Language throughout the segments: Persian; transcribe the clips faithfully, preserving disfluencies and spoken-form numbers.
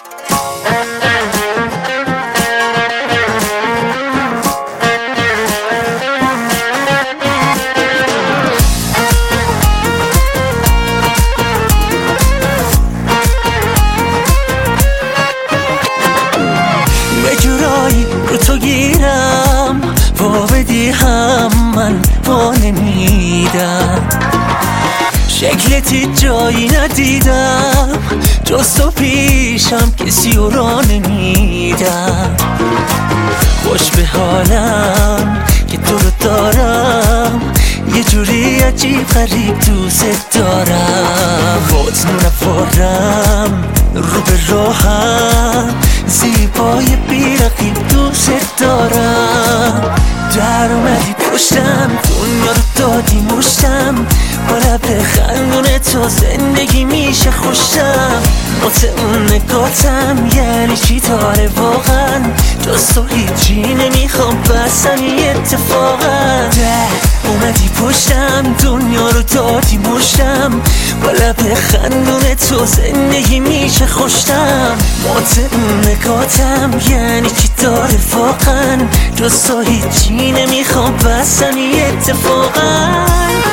رو تو گیرم پا بدی هم من پا نمیدم، شکلتی جایی ندیدم جز تو پیشم کسی رو را نمیدم. خوش به حالم که تو رو دارم، یه جوری عجیب غریب دوست دارم. بات نفارم رو به راهم، زیبای بیرقیب دوست دارم. در اومدی پشتم، دنیا رو دادی مشتم، با لب خندون تو زندگی میشه خوشم. مت اون نگاتم یعنی چی داره واقعا، جز تو هیچی نمیخوام بس همین اتفاقا. در اومدی پشتم، دنیا رو دادی مشتم، با لب خندون تو زندگی میشه خوشم. مت اون نگاتم یعنی چی داره واقعا، جز تو هیچی نمیخوام بس همین اتفاقا.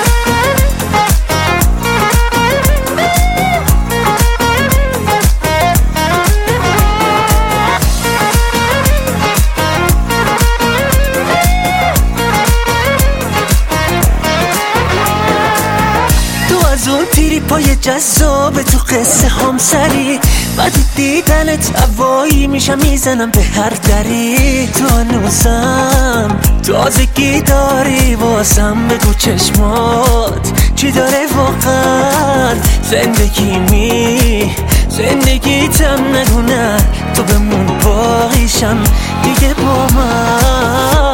از اون تیری پای جذاب تو قصه هم سری، بعد دیدنت هوایی میشم میزنم به هر دری. تو هنوزم تازگی داری واسم، بگو چشمات چی داره واقعا. زندگی می زندگیتم نگو نه، تو بمون باقیشم دیگه با من.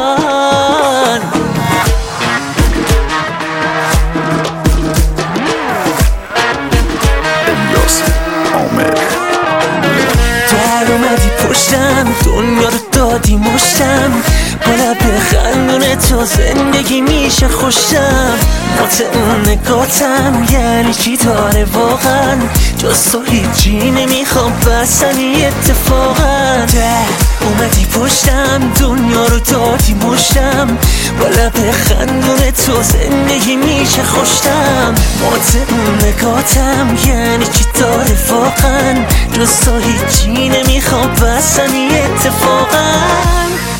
در اومدی پشتم، دنیا رو دادی مشتم، با لب خندون تو زندگی میشه خوشم. مت اون نگاتم یعنی چی داره واقعا، جز تو هیچی نمیخوام بس همین اتفاقا. در اومدی پشتم، دنیا رو دادی مشتم، با لب خندون تو زندگی میشه خوشم. مت اون نگاتم یعنی چی داره واقعا، جز تو هیچی نمیخوام بس همین اتفاقا.